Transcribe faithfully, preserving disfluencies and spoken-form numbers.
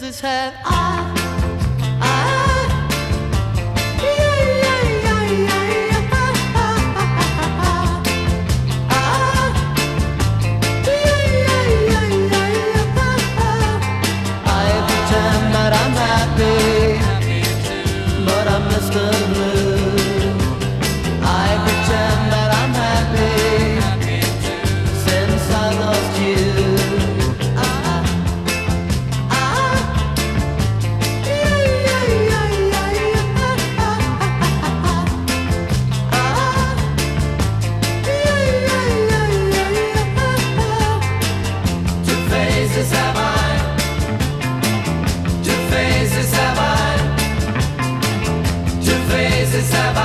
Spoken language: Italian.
faces have I, I, yeah, yeah, yeah, yeah, yeah, I, yeah, yeah, yeah, yeah, yeah. I pretend that I'm happy, but I'm Mister Blue. I pretend that I'm happy since I lost you. Have I